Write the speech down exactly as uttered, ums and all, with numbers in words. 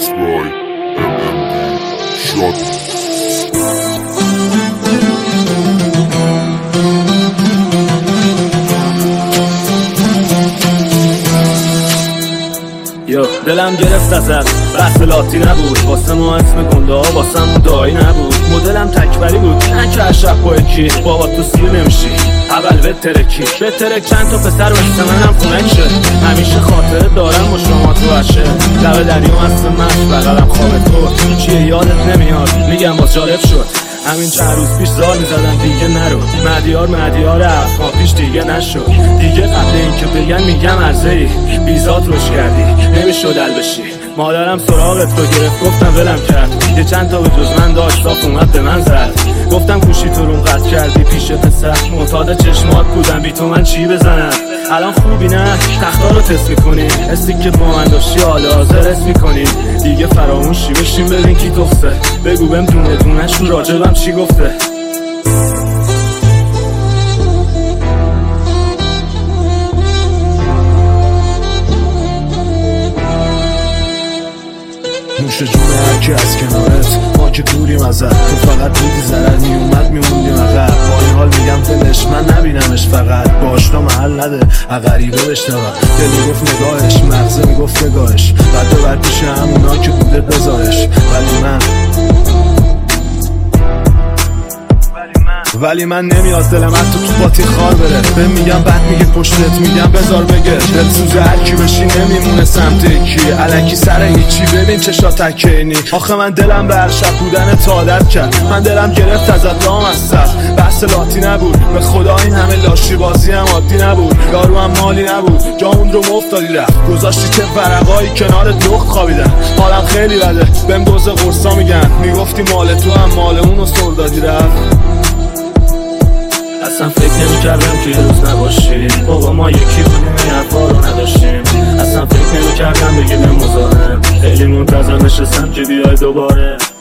Mixed by ام ام دی شاد. یا دلم گرفت ازت بحث لاتی نبود، واسه ما اسم گنده ها واسه مون دایی نبود. مدلم تکبری بود نه که اشرف با یکی بابا تو سیر نمیشی اول به ترکی به ترک چند تا پسر مثل منم خونک شد. همیشه خاطره دارم با شما تو عشه لب دریا هست مست بغلم خواب تو چیه یادت نمیاد میگم باز جالب شد. همین چند روز پیش زار میزدن دیگه نرو مدیار مدیار افغان پیش دیگه نشد دیگه قبل این که بگن میگم عرضه ای بیزاد روش کردی نمیشد دل بشی. مادرم سراغت رو گرفت گفتم ولم کرد یه چند تا به جز من داشت صاف اومد به من زد. گفتم گوشی تو رو قطع کردی پیش پسر معتاد چشمات بودم بی تو من چی بزنم. الان خوبی نه تختا رو تست میکنی حسی که با من داشتی حالا حاضر حس میکنی دیگه فراموشی بشیم ببین کی تخته بگو بهم دونه دونش رو راجبم چی گفته. نوش جون هرکی از کنارت ما که دوریم ازت تو فقط بودی ضرر میومد میموندیم عقب. با این حال میگم دلش من نبینمش فقط باش تا محل نده غریبه بشنوم. دل میگفت نگاهش مغزه میگفت نگاهش بعد ببر پیش همونا که بوده بذارش. ولی من ولی من نمیاد دلم حتی تو باتی خار بره. به میگم بعد میگه پشتت میگم بذار بگه دل سوزه هرکی بشی نمیمونه سمت کی الکی سر هیچی ببین چشا تکینی. آخه من دلم به هر شب بودن تا عادت کرد من دلم گرفت ازت رام از سر بحث لاتی نبود به خدا این همه لاشی بازی هم عادی نبود. یارو هم مالی نبود جامون رو مفتادی رفت گذاشتی که ورقایی کنارت لخت خوابیدن. حالم خیلی بده بهم دوز قرصا میگن میگفتی مال تو هم مال اونو سر دادی رفت. اصلا فکر نمی کردم که یه روز نباشی بابا ما یکی بودیم این حرفا رو نداشتیم. اصلا فکر نمی کردم بگیدم مزاحم خیلی منتظر نشستم که بیای دوباره.